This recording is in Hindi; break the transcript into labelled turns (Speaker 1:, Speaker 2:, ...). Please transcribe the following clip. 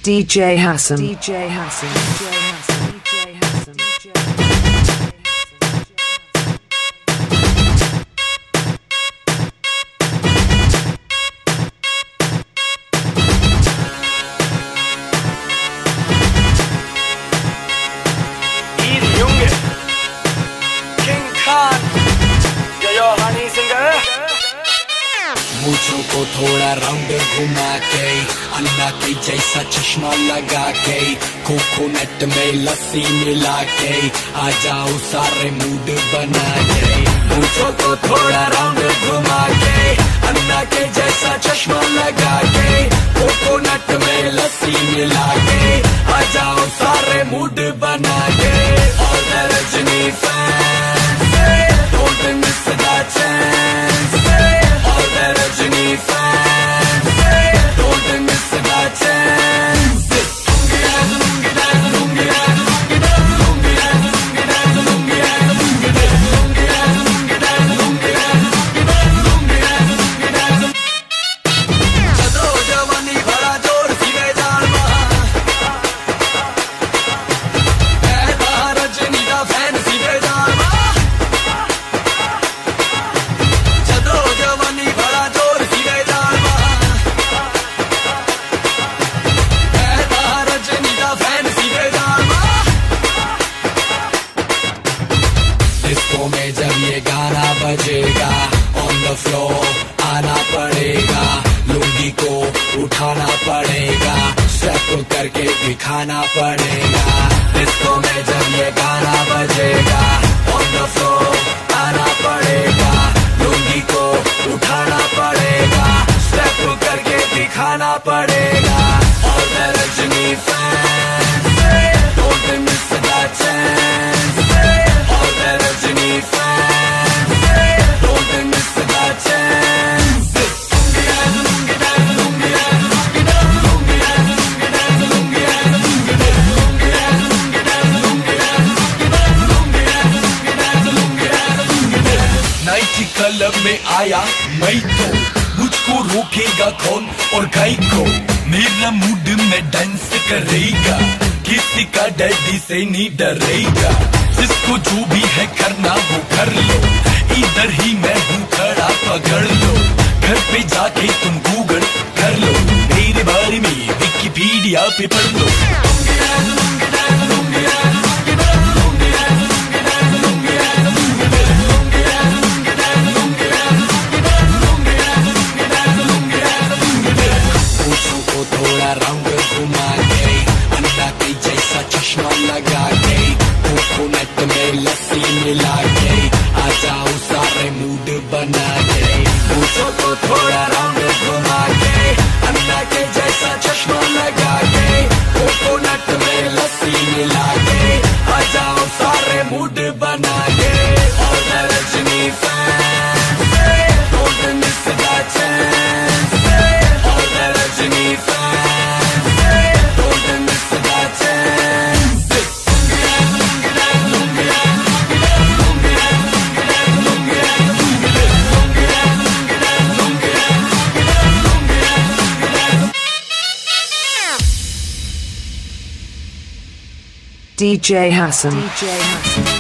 Speaker 1: DJ Hassan. DJ Hassan. DJ Hassan. DJ Hassan.
Speaker 2: मूंछों को थोड़ा राउंड घुमा के अन्ना के जैसा चश्मा लगा के कोकोनट में लस्सी मिला के आ जाओ सारे मूड बना के। मूंछों को थोड़ा राउंड घुमा के अन्ना के जैसा चश्मा लगा के कोकोनट में लस्सी मिला के आ जाओ सारे मूड बना के। और Rajini fans don't miss the chance. Rajini fans, don't miss the chance. चलो जवानी भरा जोर सी बेजान रजनी का फैन सी बेजान चलो जवानी भरा में जब ये गाना बजेगा ऑन द फ्लोर आना पड़ेगा। लुंगी को उठाना पड़ेगा स्टेप करके दिखाना पड़ेगा। डिस्को में जब ये गाना बजेगा ऑन द फ्लोर आना पड़ेगा। लुंगी को उठाना पड़ेगा स्टेप करके दिखाना पड़ेगा। और Rajini fans don't miss the chance. और Rajini fans don't miss the chance. Nighty club में आया मैं तो मुझको रोकेगा कौन और गाय को। मेरा मूड में डांस करेगा किसी का डैडी से नहीं डरेगा। जिसको जो भी है करना वो कर लो इधर ही मैं हूँ खड़ा पकड़ लो। घर पे जाके तुम गूगल कर लो मेरे बारे में विकिपीडिया पे पढ़ लो। थोड़ा राउंड घुमा के अन्ना के जैसा चश्मा लगा के कोकोनट में लस्सी मिला के आ जाओ सारे मूड बना के। मूंछों को थोड़ा राउंड घुमा के अन्ना के जैसा चश्मा लगा के कोकोनट में लस्सी मिला के आ जाओ सारे मूड बना के। और Rajini fans don't miss the chance. और Rajini fans don't miss the chance.
Speaker 1: DJ Hassan. DJ Hassan.